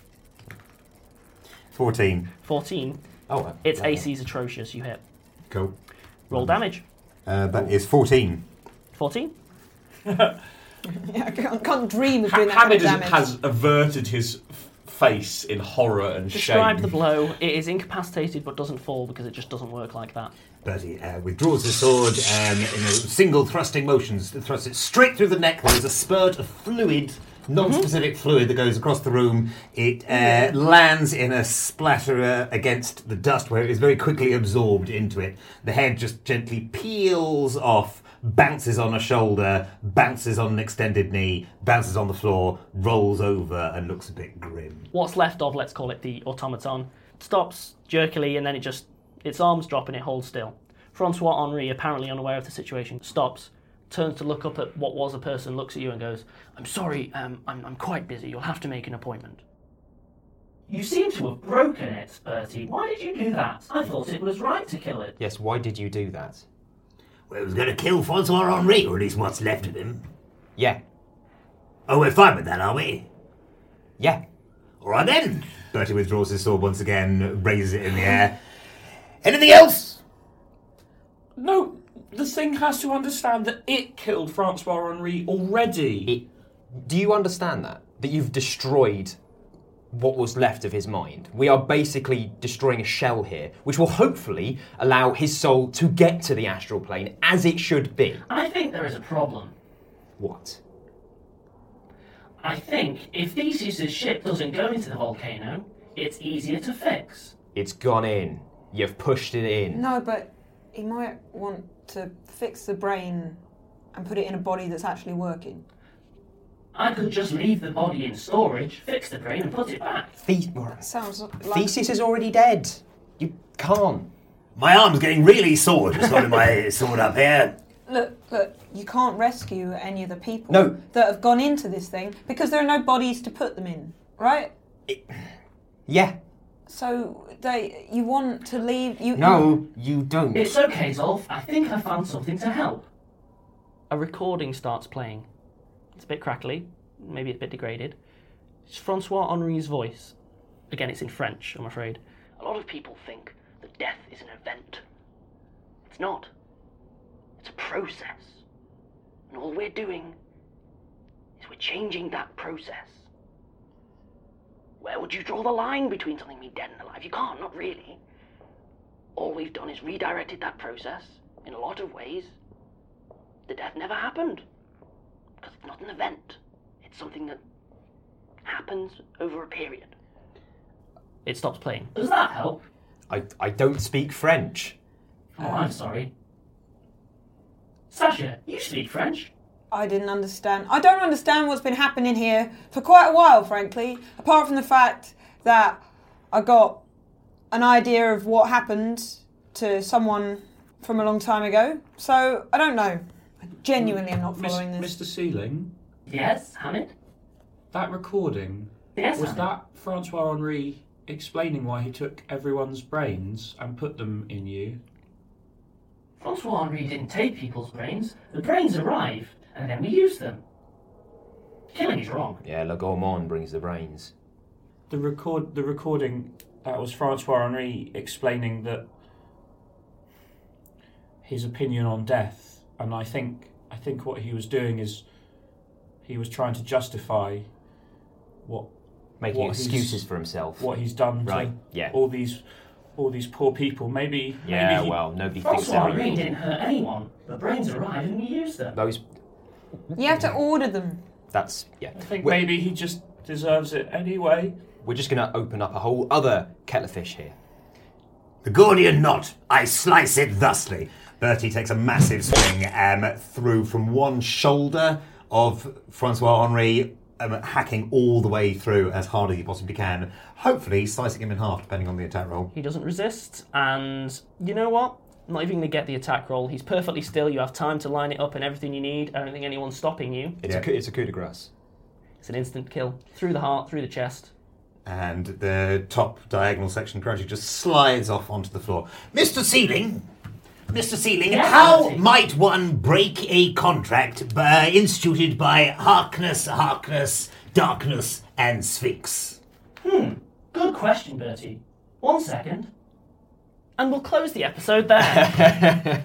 14. 14. Oh, Its okay. AC is atrocious. You hit. Cool. Roll damage. That is 14. 14. Yeah, I can't dream of doing that kind Hamid of damage. has averted his face in horror and Describe shame. the blow. It is incapacitated but doesn't fall because it just doesn't work like that. Bertie withdraws his sword in a single thrusting motion, thrusts it straight through the neck. There is a spurt of fluid, non-specific fluid that goes across the room. It lands in a splatter against the dust where it is very quickly absorbed into it. The head just gently peels off, bounces on a shoulder, bounces on an extended knee, bounces on the floor, rolls over and looks a bit grim. What's left of, let's call it the automaton, stops jerkily and then its arms drop and it holds still. Francois Henri, apparently unaware of the situation, stops, turns to look up at what was a person, looks at you and goes, I'm sorry, I'm quite busy, you'll have to make an appointment. You seem to have broken it, Bertie. Why did you do that? I thought it was right to kill it. Yes, why did you do that? Well, it was going to kill Francois Henri, or at least what's left of him. Yeah. Oh, we're fine with that, are we? Yeah. All right then. Bertie withdraws his sword once again, raises it in the air. Anything else? No, the thing has to understand that it killed Francois Henri already. Do you understand that? That you've destroyed what was left of his mind? We are basically destroying a shell here, which will hopefully allow his soul to get to the astral plane as it should be. I think there is a problem. What? I think if Theseus' ship doesn't go into the volcano, it's easier to fix. It's gone in. You've pushed it in. No, but he might want to fix the brain and put it in a body that's actually working. I could just leave the body in storage, fix the brain, and put it back. Sounds like... Theseus is already dead. You can't. My arm's getting really sore just holding my sword up here. Look, you can't rescue any of the people No. that have gone into this thing because there are no bodies to put them in, right? Yeah. So you want to leave... No, you don't. It's okay, Zolf. I think I found something to help. A recording starts playing. It's a bit crackly, maybe it's a bit degraded. It's Francois Henri's voice. Again, it's in French, I'm afraid. A lot of people think that death is an event. It's not. It's a process. And all we're doing is we're changing that process. Where would you draw the line between something being dead and alive? You can't, not really. All we've done is redirected that process in a lot of ways. The death never happened. Because it's not an event. It's something that happens over a period. It stops playing. Does that help? I don't speak French. Oh, I'm sorry. Sasha, you speak French? I didn't understand. I don't understand what's been happening here for quite a while, frankly, apart from the fact that I got an idea of what happened to someone from a long time ago. So, I don't know. I genuinely am not following this. Mr. Sealing? Yes, Hamid? That recording, Yes, was Hamid? that Francois Henri explaining why he took everyone's brains and put them in you? Francois Henri didn't take people's brains. The brains arrive, and then we use them. Killing is wrong. Yeah, Le Gourmand brings the brains. The recording, that was Francois Henri explaining that his opinion on death, and I think what he was doing is he was trying to justify Making what excuses for himself. what he's done Right, to yeah. all these poor people. Maybe Yeah, he- well, nobody thinks Francois Henri everything. didn't hurt anyone. The brains arrive, and we use them. Those, You have to order them. that's, yeah. I think We're, maybe he just deserves it anyway. we're just going to open up a whole other kettle of fish here. The Gordian knot, I slice it thusly. Bertie takes a massive swing through from one shoulder of Francois Henri, hacking all the way through as hard as he possibly can, hopefully slicing him in half depending on the attack roll. He doesn't resist, and you know what? I'm not even going to get the attack roll. He's perfectly still. You have time to line it up and everything you need. I don't think anyone's stopping you. It's a coup de grace. It's an instant kill. Through the heart, through the chest. And the top diagonal section gradually just slides off onto the floor. Mr. Sealing, Yes, how Bertie? might one break a contract instituted by Harkness, Darkness, and Sphinx? Good question, Bertie. 1 second. And we'll close the episode there.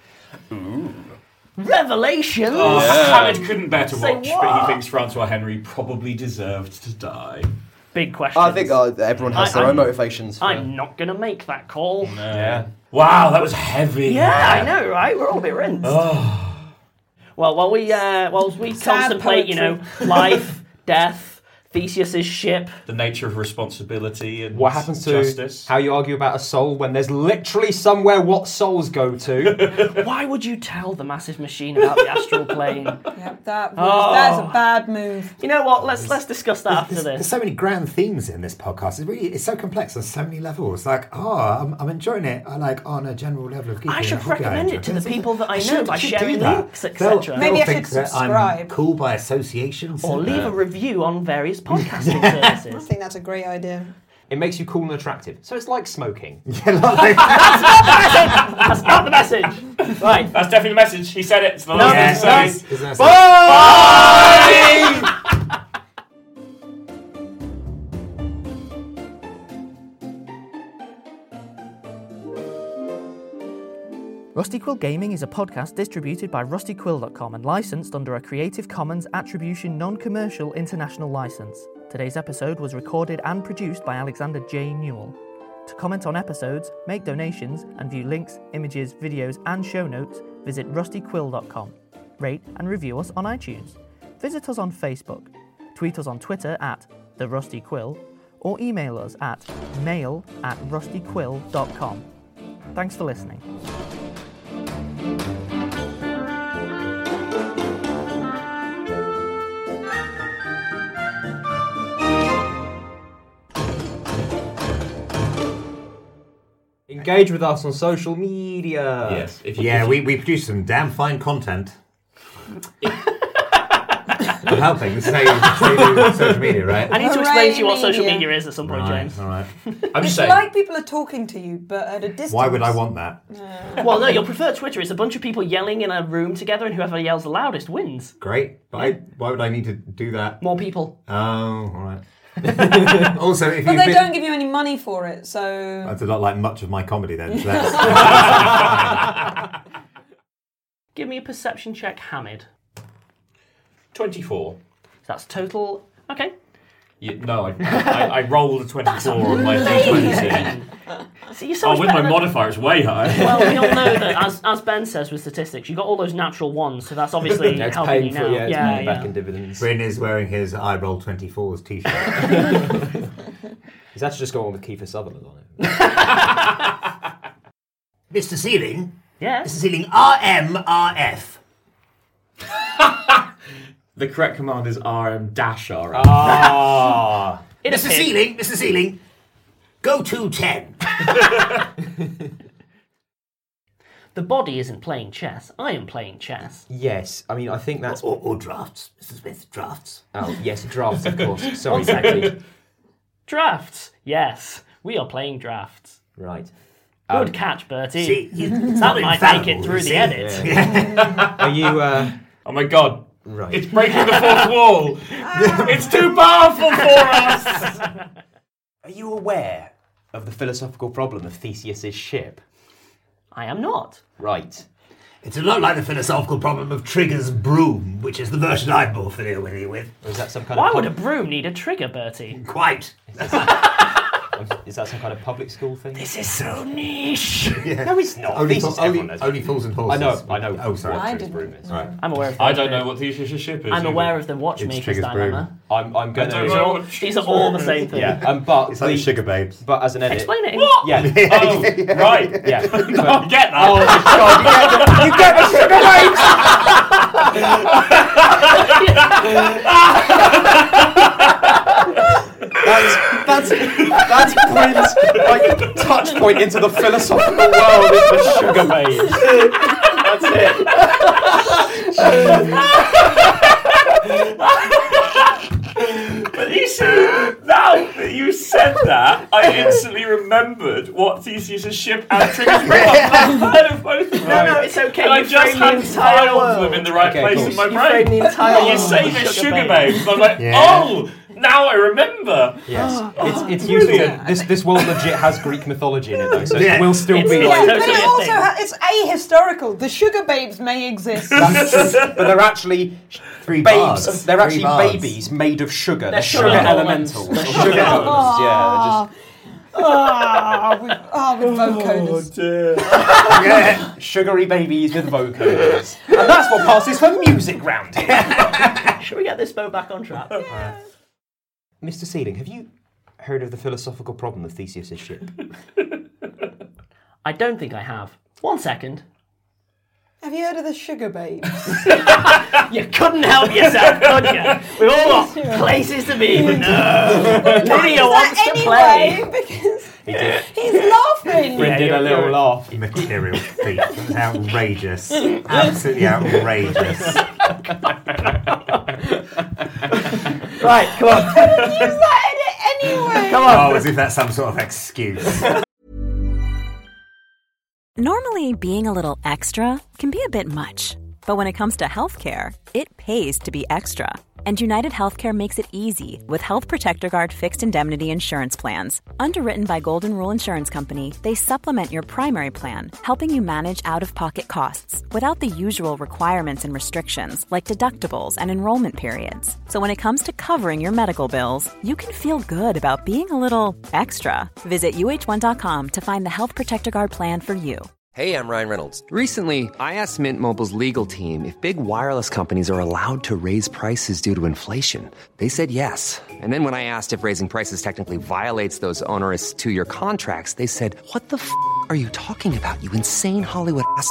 Revelations! Hamid couldn't bear to Say watch, what? but he thinks Francois Henri probably deserved to die. Big question. I think everyone has their own motivations. I'm not going to make that call. Yeah. Wow, that was heavy. Yeah, I know, right? We're all a bit rinsed. Well, while we contemplate, life, death, Theseus's ship. The nature of responsibility and What happens to justice. how you argue about a soul when there's literally somewhere what souls go to? Why would you tell the massive machine about the astral plane? Yep, that's a bad move. You know what? Let's discuss that after There's this. so many grand themes in this podcast. It's so complex on so many levels. Like, I'm enjoying it. On a general level of geeky. I should and hobby recommend enjoy it to the It's- people that I know should- by should sharing do that. links, etc. Maybe They'll I should think that I'm subscribe. cool by association. Or leave a review on various podcasting I services. think that's a great idea. It makes you cool and attractive. So it's like smoking. That's not the message. Right. That's definitely the message. He said it. It's the No, last thing to say. Isn't that Rusty Quill Gaming is a podcast distributed by rustyquill.com and licensed under a Creative Commons Attribution Non-Commercial International License. Today's episode was recorded and produced by Alexander J. Newell. To comment on episodes, make donations, and view links, images, videos, and show notes, visit rustyquill.com. Rate and review us on iTunes. Visit us on Facebook. Tweet us on Twitter at @TheRustyQuill or email us at mail@rustyquill.com. Thanks for listening. Engage with us on social media. Yes. We produce some damn fine content. I'm helping. This is how you do social media, right? I need to explain to you what social media is at some point, James. All right. I'm It's saying. like people are talking to you, but at a distance. Why would I want that? Well, no, you'll prefer Twitter. It's a bunch of people yelling in a room together, and whoever yells the loudest wins. Great. But why would I need to do that? More people. Oh, all right. Also, if But you've they been... don't give you any money for it, so... That's a lot like much of my comedy then. So that's... Give me a perception check, Hamid. 24. That's total. Okay. I rolled a 24 on my D20. So you're so much with better my than- modifier, it's way high. Well, we all know that, as Ben says with statistics, you got all those natural ones, so that's obviously It's helping you painful, now. it's paying back in dividends. Bryn is wearing his I Roll 24's t-shirt. He's actually just got one with Kiefer Sutherland on it. Mr. Sealing? Yes. Mr. Sealing, RMRF. The correct command is RM-RM. Ah. Mr. Sealing, go to 10. The body isn't playing chess. I am playing chess. Yes, I mean, I think that's... Or drafts, Mr. Smith, drafts. Oh, yes, drafts, of course. Sorry, exactly. Drafts. Yes, we are playing drafts. Right. Good catch, Bertie. See, that might make it through the edit. Are you, Oh my god. Right. It's breaking the fourth wall. It's too powerful for us. Are you aware of the philosophical problem of Theseus's ship? I am not. Right. It's a lot like the philosophical problem of Trigger's broom, which is the version I'm more familiar with. Or is that some kind Why of... would a broom need a trigger, Bertie? Quite. Is that some kind of public school thing? This is so niche. No, it's not. Only, Theseus, only, everyone knows. only fools and horses. I know. Oh, sorry. I Trigger's didn't. broom is. Right. I'm aware of I don't know what Theseus' ship is. I'm either. aware of the watchmaker's Trigger's broom. dilemma. I'm going I don't These know are all, what these are all the same thing. Yeah, but It's like the Sugar Babes. But as an edit, Explain it. What? Yeah. Oh, right. Yeah. I get that. Oh my god! You get the sugar babes. That's Bryn's like touch point into the philosophical world is the sugar babes. That's it. But you see, now that you said that, I instantly remembered what Theseus' ship and Trigger's broom are. I've heard of both of them. No, it's okay. And I You just framed the had entire filed world. them in the right Okay, place cool. in my You brain. framed the entire But you world say with they're Sugar sugar Babes. babes, and I'm like, Yeah. oh, now I remember. Yes, it's useful. Brilliant. This world legit has Greek mythology in it though, so Yeah. it will still It's be not- like. But Totally it a also thing. it's ahistorical. The sugar babes may exist. That's true, but they're actually Three babes. bards. They're Three actually bards. babies made of sugar. They're sugar sugar elementals. elements. Or sugar elements. Yeah, With vocoders. just sugary babies with vocoders, and that's what passes for music round here. Should we get this boat back on track? Mr. Sealing, have you heard of the philosophical problem of Theseus' ship? I don't think I have. 1 second. Have you heard of the sugar babes? You couldn't help yourself, could you? We've all got places to be, but no. Lydia wants to play. Because He did. he's laughing. He did a little laugh. Material thief. That's outrageous. Absolutely outrageous. Right, come on. Use that edit anyway. Come on. Oh, as if that's some sort of excuse. Normally, being a little extra can be a bit much, but when it comes to healthcare, it pays to be extra. And United Healthcare makes it easy with Health Protector Guard fixed indemnity insurance plans. Underwritten by Golden Rule Insurance Company, they supplement your primary plan, helping you manage out-of-pocket costs without the usual requirements and restrictions like deductibles and enrollment periods. So when it comes to covering your medical bills, you can feel good about being a little extra. Visit uh1.com to find the Health Protector Guard plan for you. Hey, I'm Ryan Reynolds. Recently, I asked Mint Mobile's legal team if big wireless companies are allowed to raise prices due to inflation. They said yes. And then when I asked if raising prices technically violates those onerous 2-year contracts, they said, "What the f*** are you talking about, you insane Hollywood ass f-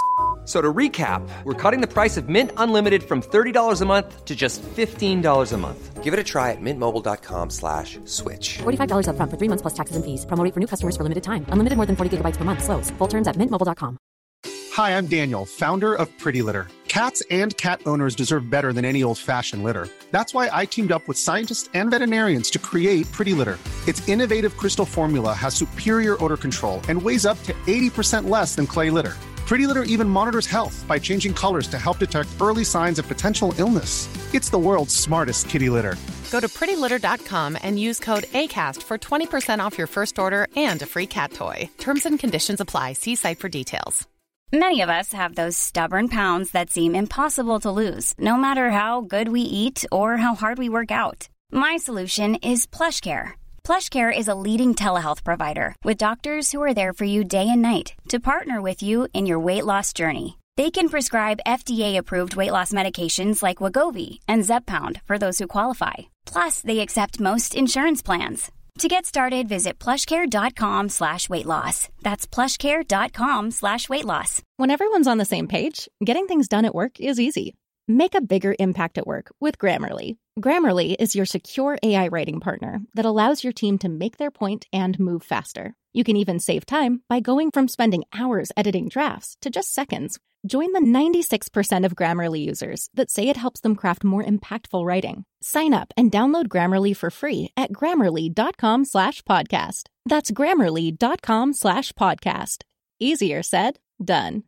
So to recap, we're cutting the price of Mint Unlimited from $30 a month to just $15 a month. Give it a try at mintmobile.com/switch. $45 up front for 3 months plus taxes and fees. Promo rate for new customers for limited time. Unlimited more than 40 gigabytes per month. Slows full terms at mintmobile.com. Hi, I'm Daniel, founder of Pretty Litter. Cats and cat owners deserve better than any old-fashioned litter. That's why I teamed up with scientists and veterinarians to create Pretty Litter. Its innovative crystal formula has superior odor control and weighs up to 80% less than clay litter. Pretty Litter even monitors health by changing colors to help detect early signs of potential illness. It's the world's smartest kitty litter. Go to prettylitter.com and use code ACAST for 20% off your first order and a free cat toy. Terms and conditions apply. See site for details. Many of us have those stubborn pounds that seem impossible to lose, no matter how good we eat or how hard we work out. My solution is PlushCare. PlushCare is a leading telehealth provider with doctors who are there for you day and night to partner with you in your weight loss journey. They can prescribe FDA-approved weight loss medications like Wegovy and Zepbound for those who qualify. Plus, they accept most insurance plans. To get started, visit plushcare.com/weightloss. That's plushcare.com/weightloss. When everyone's on the same page, getting things done at work is easy. Make a bigger impact at work with Grammarly. Grammarly is your secure AI writing partner that allows your team to make their point and move faster. You can even save time by going from spending hours editing drafts to just seconds. Join the 96% of Grammarly users that say it helps them craft more impactful writing. Sign up and download Grammarly for free at grammarly.com/podcast. That's grammarly.com/podcast. Easier said, done.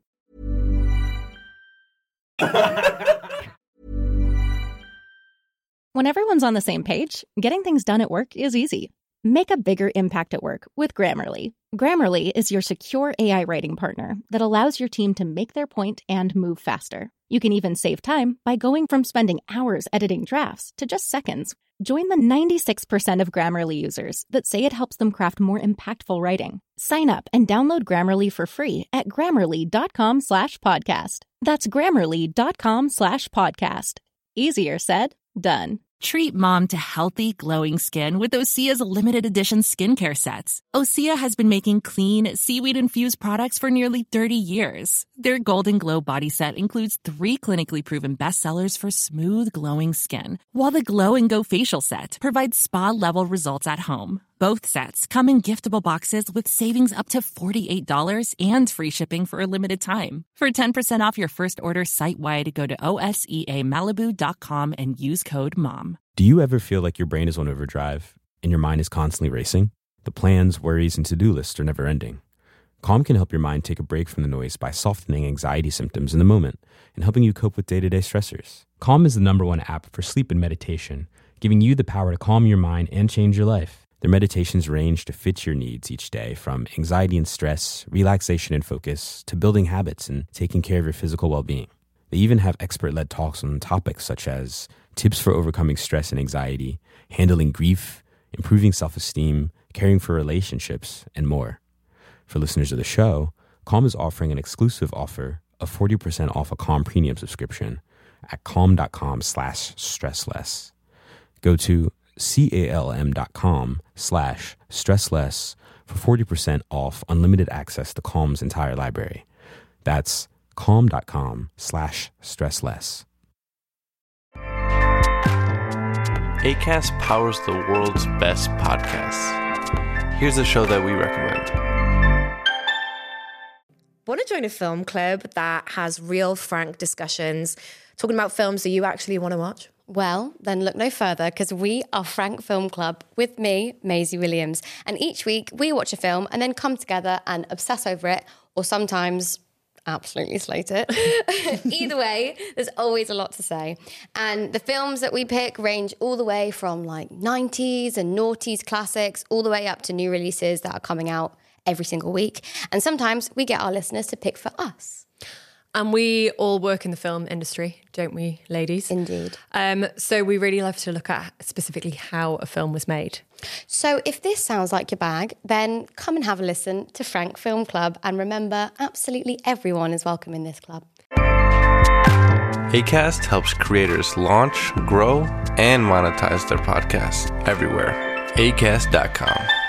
When everyone's on the same page, getting things done at work is easy. Make a bigger impact at work with Grammarly. Grammarly is your secure AI writing partner that allows your team to make their point and move faster. You can even save time by going from spending hours editing drafts to just seconds. Join the 96% of Grammarly users that say it helps them craft more impactful writing. Sign up and download Grammarly for free at grammarly.com/podcast. That's grammarly.com/podcast. Easier said, done. Treat mom to healthy, glowing skin with Osea's limited edition skincare sets. Osea has been making clean, seaweed-infused products for nearly 30 years. Their Golden Glow body set includes 3 clinically proven bestsellers for smooth, glowing skin, while the Glow and Go facial set provides spa-level results at home. Both sets come in giftable boxes with savings up to $48 and free shipping for a limited time. For 10% off your first order site-wide, go to OSEAMalibu.com and use code MOM. Do you ever feel like your brain is on overdrive and your mind is constantly racing? The plans, worries, and to-do lists are never ending. Calm can help your mind take a break from the noise by softening anxiety symptoms in the moment and helping you cope with day-to-day stressors. Calm is the #1 app for sleep and meditation, giving you the power to calm your mind and change your life. Their meditations range to fit your needs each day, from anxiety and stress, relaxation and focus, to building habits and taking care of your physical well-being. They even have expert-led talks on topics such as tips for overcoming stress and anxiety, handling grief, improving self-esteem, caring for relationships, and more. For listeners of the show, Calm is offering an exclusive offer of 40% off a Calm Premium subscription at calm.com/stressless. Go to calm.com/stressless for 40% off unlimited access to Calm's entire library. That's calm.com/stressless. Acast powers the world's best podcasts. Here's a show that we recommend. Want to join a film club that has real, frank discussions, talking about films that you actually want to watch? Well, then look no further, because we are Frank Film Club with me, Maisie Williams. And each week we watch a film and then come together and obsess over it, or sometimes absolutely slate it. Either way, there's always a lot to say. And the films that we pick range all the way from like 90s and noughties classics, all the way up to new releases that are coming out every single week. And sometimes we get our listeners to pick for us. And we all work in the film industry, don't we, ladies? Indeed. So we really love to look at specifically how a film was made. So if this sounds like your bag, then come and have a listen to Frank Film Club. And remember, absolutely everyone is welcome in this club. Acast helps creators launch, grow, and monetize their podcasts everywhere. Acast.com.